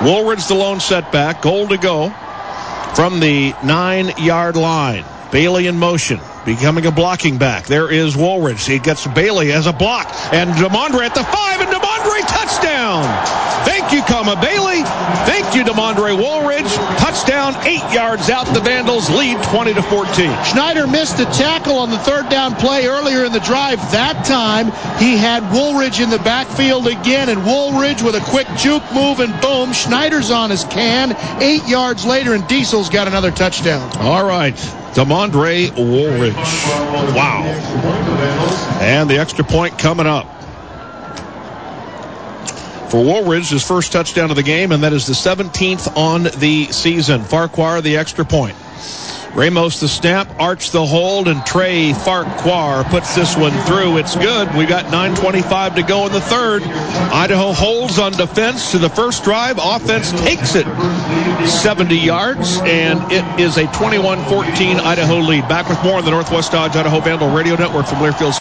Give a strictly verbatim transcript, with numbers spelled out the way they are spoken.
Woolridge the lone setback. Goal to go from the nine-yard line. Bailey in motion, becoming a blocking back. There is Woolridge. He gets Bailey as a block. And DeMondre at the five, and DeMondre touchdown. Thank you, comma Bailey. Thank you, DeMondre Woolridge. Touchdown, eight yards out. The Vandals lead twenty to fourteen. Schneider missed a tackle on the third down play earlier in the drive. That time, he had Woolridge in the backfield again, and Woolridge with a quick juke move, and boom, Schneider's on his can. Eight yards later, and Diesel's got another touchdown. All right. DeMondre Woolridge. Wow. And the extra point coming up for Woolridge, his first touchdown of the game, and that is the seventeenth on the season. Farquhar, the extra point. Ramos the snap, Arch the hold, and Trey Farquhar puts this one through. It's good. We got nine twenty-five to go in the third. Idaho holds on defense to the first drive. Offense takes it seventy yards, and it is a twenty-one fourteen Idaho lead. Back with more on the Northwest Dodge Idaho Vandal Radio Network from Learfield.